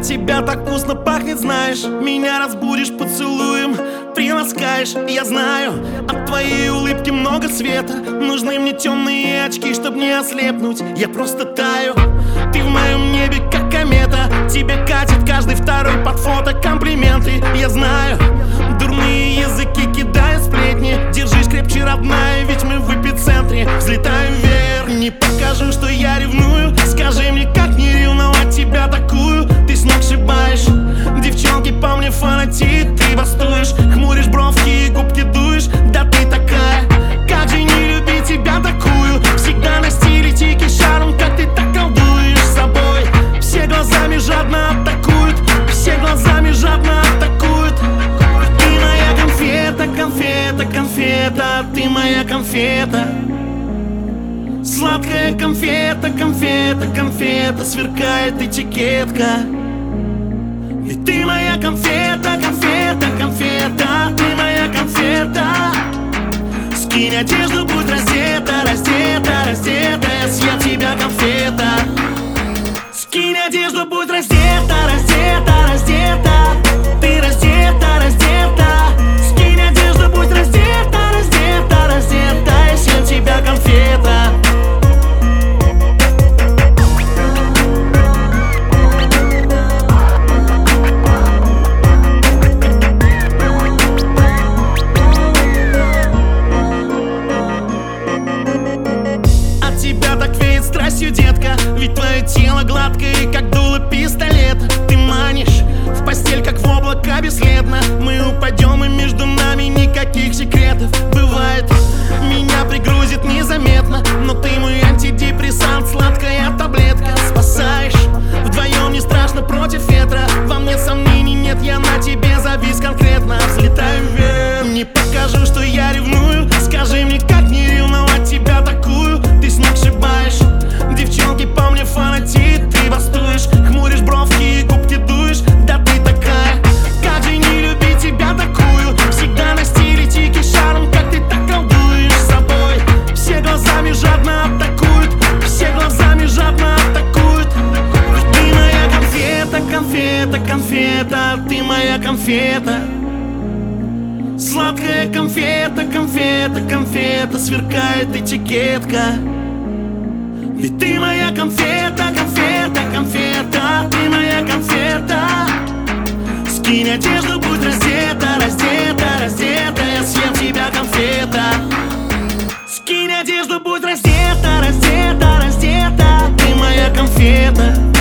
От тебя так вкусно пахнет, знаешь. Меня разбудишь поцелуем, приласкаешь. Я знаю, от твоей улыбки много света. Нужны мне темные очки, чтоб не ослепнуть. Я просто таю, ты в моем небе как комета. Тебе катит каждый второй под фото комплименты. Я знаю, дурные языки кидают сплетни. Держись крепче, родная, ведь мы в эпицентре. Взлетаем вверх, не покажу, что я ревную. Скажи мне, как не ревновать тебя такую. Ты сногсшибаешь, девчонки по мне фанатеют. Ты бастуешь, хмуришь бровки и губки дуешь. Да ты такая, как же не любить тебя такую. Всегда на стиле тики шаром, как ты так колдуешь собой. Все глазами жадно атакуют, все глазами жадно атакуют. Ты моя конфета, конфета, конфета. Ты моя конфета. Сладкая конфета, конфета, конфета. Сверкает этикетка. Ведь ты моя конфета, конфета, конфета. Ты моя конфета. Скинь одежду, будь раздета, раздета, раздета. Я съем тебя, конфета. Скинь одежду, будь раздета, раздета, раздета. Ты раздета, раздета. Скинь одежду, будь раздета, раздета, раздета. Я съем тебя, конфета. Страстью, детка, ведь твое тело гладкое, как дуло пистолета. Ты манишь в постель, как в облака бесследно. Мы упадем, и между нами никаких секретов. Бывает, меня пригрузит незаметно, но ты мой антидепрессант, сладкая таблетка. Спасаешь, вдвоем не страшно против ветра. Во мне сомнений нет, я на тебе завис конкретно. Взлетаю вверх, не покажу, что я ревную. Скажи мне, как не ревновать тебя такую. Ты сногсшибаешь, девчонки по мне фанатеют. Ты бастуешь, хмуришь бровки и губки дуешь. Да ты такая, как же не любить тебя такую. Всегда на стиле тики шаром, как ты так колдуешь собой. Все глазами жадно атакуют, все глазами жадно атакуют. Ты моя конфета, конфета, конфета. Ты моя конфета. Сладкая конфета, конфета, конфета. Сверкает этикетка. Ведь ты моя конфета, конфета, конфета. Ты моя конфета. Скинь одежду, будь раздета, раздета, раздета. Я съем тебя, конфета. Скинь одежду, будь раздета, раздета, раздета. Ты моя конфета.